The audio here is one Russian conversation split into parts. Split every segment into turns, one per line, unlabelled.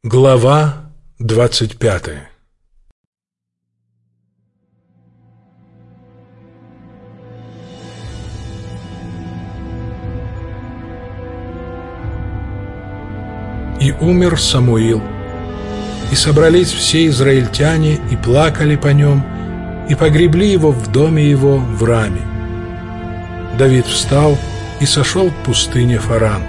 Глава 25. И умер Самуил, и собрались все израильтяне, и плакали по нем, и погребли его в доме его в Раме. Давид встал и сошел к пустыне Фаран.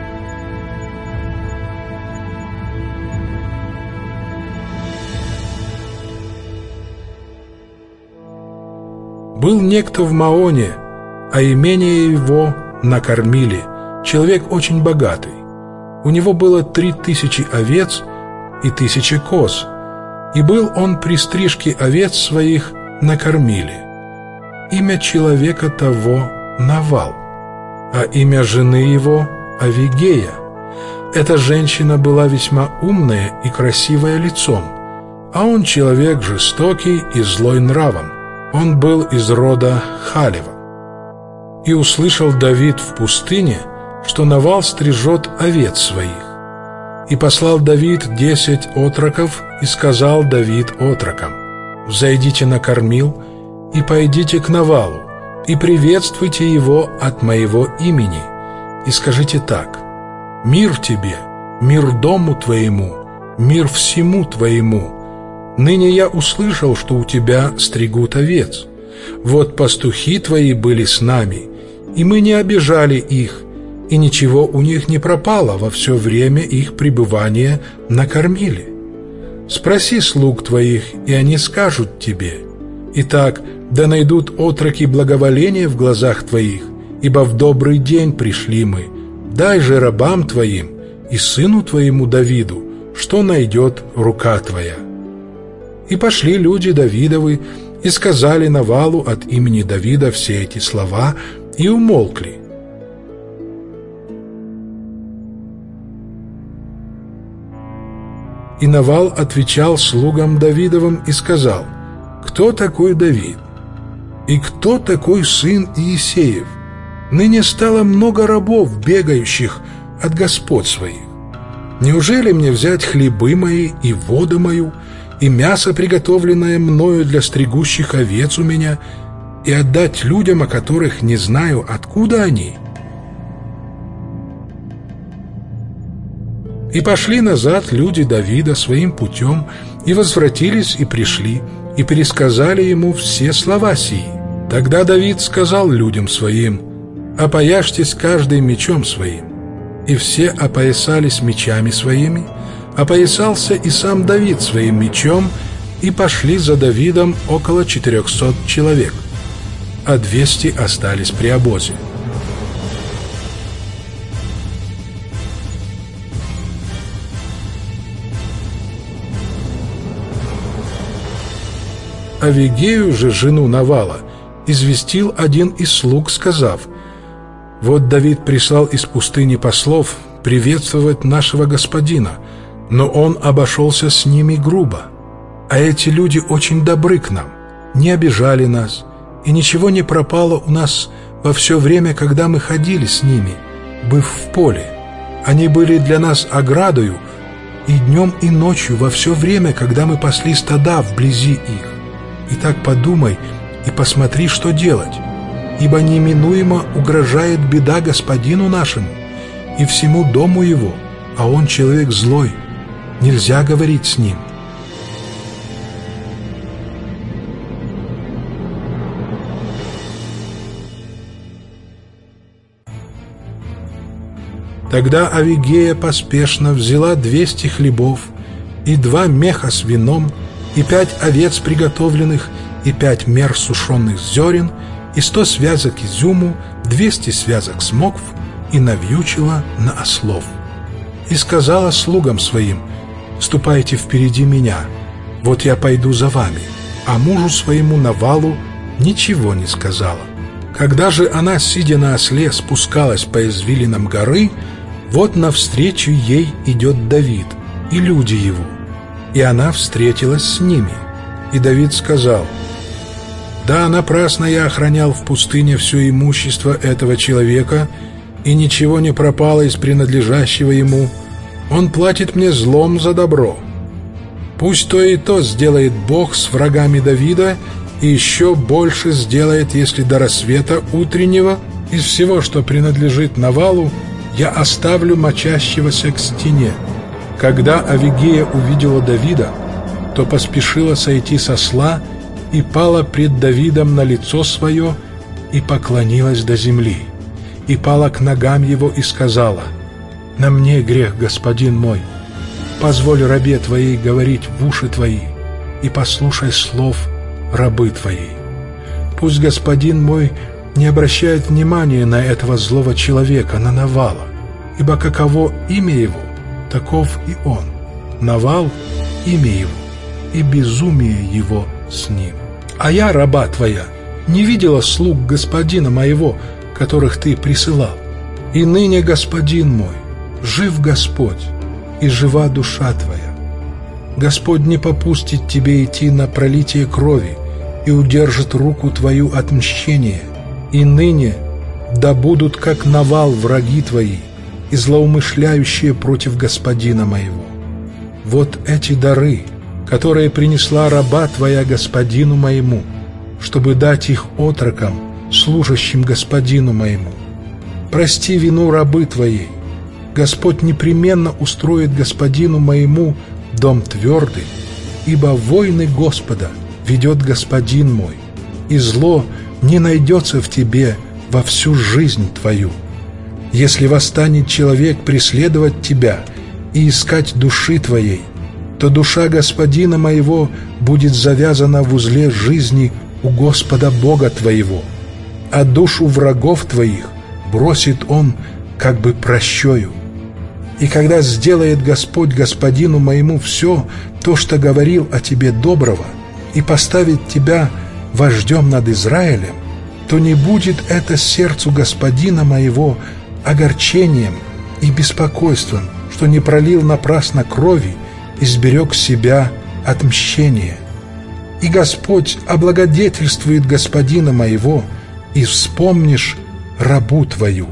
Был некто в Маоне, а имение его накормили, человек очень богатый. У него было 3000 овец и 1000 коз, и был он при стрижке овец своих накормили. Имя человека того Навал, а имя жены его Авигея. Эта женщина была весьма умная и красивая лицом, а он человек жестокий и злой нравом. Он был из рода Халева. И услышал Давид в пустыне, что Навал стрижет овец своих. И послал Давид 10 отроков, и сказал Давид отрокам: «Взойдите на кормил, и пойдите к Навалу, и приветствуйте его от моего имени, и скажите так: мир тебе, мир дому твоему, мир всему твоему. Ныне я услышал, что у тебя стригут овец. Вот пастухи твои были с нами, и мы не обижали их, и ничего у них не пропало во все время их пребывания накормили. Спроси слуг твоих, и они скажут тебе. Итак, да найдут отроки благоволения в глазах твоих, ибо в добрый день пришли мы. Дай же рабам твоим и сыну твоему Давиду, что найдет рука твоя». И пошли люди Давидовы, и сказали Навалу от имени Давида все эти слова, и умолкли. И Навал отвечал слугам Давидовым и сказал: «Кто такой Давид? И кто такой сын Иисеев? Ныне стало много рабов, бегающих от господ своих. Неужели мне взять хлебы мои и воду мою, и мясо, приготовленное мною для стригущих овец у меня, и отдать людям, о которых не знаю, откуда они?» И пошли назад люди Давида своим путем, и возвратились и пришли, и пересказали ему все слова сии. Тогда Давид сказал людям своим: «Опояжьтесь каждый мечом своим». И все опоясались мечами своими, опоясался и сам Давид своим мечом, и пошли за Давидом около 400 человек, а 200 остались при обозе. Авигею же, жену Навала, известил один из слуг, сказав: «Вот Давид прислал из пустыни послов приветствовать нашего господина, но он обошелся с ними грубо. А эти люди очень добры к нам, не обижали нас, и ничего не пропало у нас во все время, когда мы ходили с ними, быв в поле. Они были для нас оградою и днем, и ночью во все время, когда мы пасли стада вблизи их. Итак, подумай и посмотри, что делать, ибо неминуемо угрожает беда господину нашему и всему дому его, а он человек злой, нельзя говорить с ним». Тогда Авигея поспешно взяла 200 хлебов и 2 меха с вином, и 5 овец приготовленных, и 5 мер сушеных зерен, и 100 связок изюму, 200 связок смокв, и навьючила на ослов. И сказала слугам своим: «Ступайте впереди меня, вот я пойду за вами». А мужу своему Навалу ничего не сказала. Когда же она, сидя на осле, спускалась по извилинам горы, вот навстречу ей идет Давид и люди его, и она встретилась с ними. И Давид сказал: «Да, напрасно я охранял в пустыне все имущество этого человека, и ничего не пропало из принадлежащего ему. Он платит мне злом за добро. Пусть то и то сделает Бог с врагами Давида, и еще больше сделает, если до рассвета утреннего из всего, что принадлежит Навалу, я оставлю мочащегося к стене». Когда Авигея увидела Давида, то поспешила сойти со осла и пала пред Давидом на лицо свое и поклонилась до земли, и пала к ногам его и сказала: «На мне грех, господин мой, позволь рабе твоей говорить в уши твои, и послушай слов рабы твоей. Пусть господин мой не обращает внимания на этого злого человека, на Навала, ибо каково имя его, таков и он. Навал — имя его, и безумие его с ним. А я, раба твоя, не видела слуг господина моего, которых ты присылал. И ныне, господин мой, жив Господь, и жива душа твоя. Господь не попустит тебе идти на пролитие крови и удержит руку твою от мщения. И ныне да будут как Навал враги твои и злоумышляющие против господина моего. Вот эти дары, которые принесла раба твоя господину моему, чтобы дать их отрокам, служащим господину моему. Прости вину рабы твоей. Господь непременно устроит господину моему дом твердый, ибо войны Господа ведет господин мой, и зло не найдется в тебе во всю жизнь твою. Если восстанет человек преследовать тебя и искать души твоей, то душа господина моего будет завязана в узле жизни у Господа Бога твоего, а душу врагов твоих бросит он как бы прощою. И когда сделает Господь господину моему все то, что говорил о тебе доброго, и поставит тебя вождем над Израилем, то не будет это сердцу господина моего огорчением и беспокойством, что не пролил напрасно крови и сберег себя от мщения. И Господь облагодетельствует господина моего, и вспомнишь рабу твою».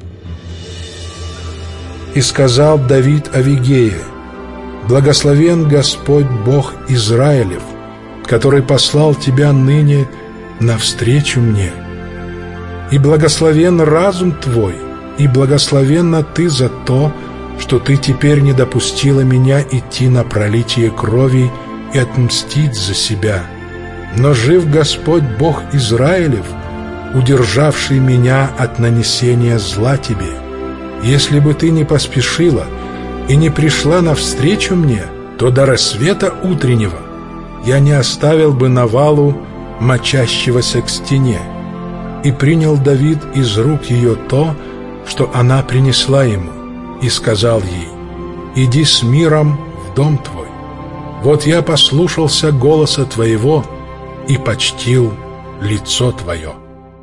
И сказал Давид Авигее: «Благословен Господь Бог Израилев, который послал тебя ныне навстречу мне. И благословен разум твой, и благословенна ты за то, что ты теперь не допустила меня идти на пролитие крови и отмстить за себя. Но жив Господь Бог Израилев, удержавший меня от нанесения зла тебе. Если бы ты не поспешила и не пришла навстречу мне, то до рассвета утреннего я не оставил бы Навалу, мочащегося к стене». И принял Давид из рук ее то, что она принесла ему, и сказал ей: «Иди с миром в дом твой. Вот я послушался голоса твоего и почтил лицо твое».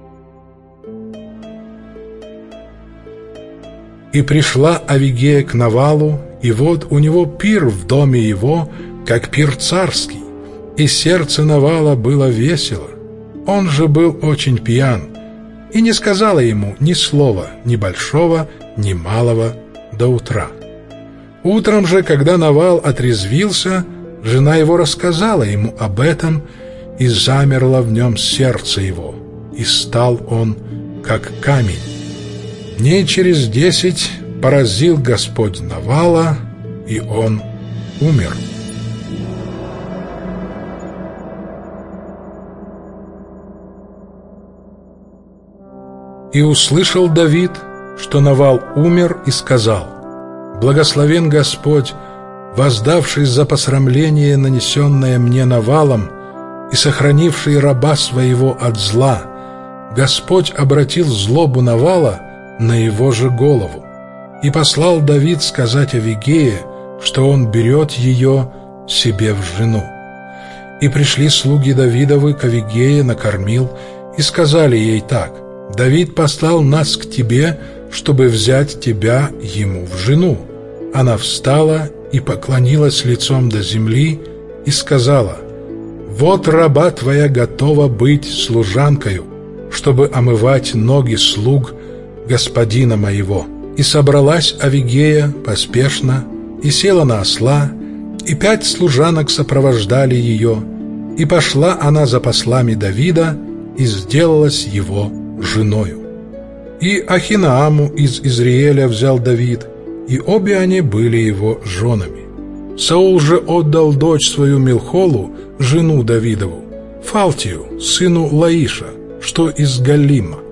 И пришла Авигея к Навалу, и вот у него пир в доме его, как пир царский, и сердце Навала было весело. Он же был очень пьян, и не сказала ему ни слова, ни большого, ни малого до утра. Утром же, когда Навал отрезвился, жена его рассказала ему об этом, и замерло в нем сердце его, и стал он как камень. Дней через 10 поразил Господь Навала, и он умер. И услышал Давид, что Навал умер, и сказал: «Благословен Господь, воздавший за посрамление, нанесенное мне Навалом, и сохранивший раба своего от зла. Господь обратил злобу Навала на его же голову». И послал Давид сказать Авигее, что он берет ее себе в жену. И пришли слуги Давидовы к Авигее на кормил, и сказали ей так: «Давид послал нас к тебе, чтобы взять тебя ему в жену». Она встала и поклонилась лицом до земли и сказала: «Вот раба твоя готова быть служанкою, чтобы омывать ноги слуг господина моего». И собралась Авигея поспешно и села на осла, и 5 служанок сопровождали ее, и пошла она за послами Давида и сделалась его женою. И Ахинааму из Изриэля взял Давид, и обе они были его женами. Саул же отдал дочь свою Милхолу, жену Давидову, Фалтию, сыну Лаиша, что из Галима.